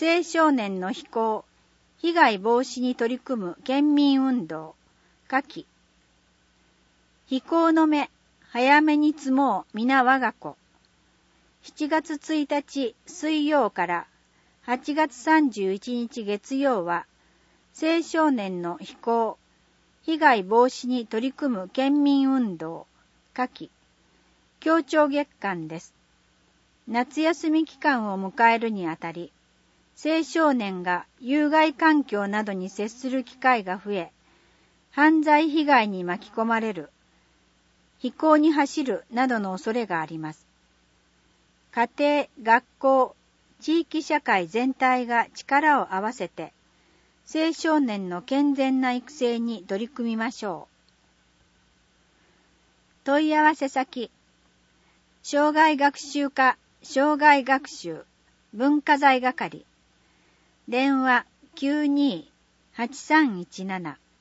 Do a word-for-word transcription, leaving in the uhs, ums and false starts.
青少年の非行、被害防止に取り組む県民運動、下記。非行の目、早めに積もう皆我が子。しちがつついたち水曜からはちがつさんじゅういちにち月曜は、青少年の非行、被害防止に取り組む県民運動、下記。協調月間です。夏休み期間を迎えるにあたり、青少年が有害環境などに接する機会が増え、犯罪被害に巻き込まれる、非行に走るなどの恐れがあります。家庭、学校、地域社会全体が力を合わせて、青少年の健全な育成に取り組みましょう。問い合わせ先、障害学習課障害学習文化財係、電話 きゅうにーはちさんいちなな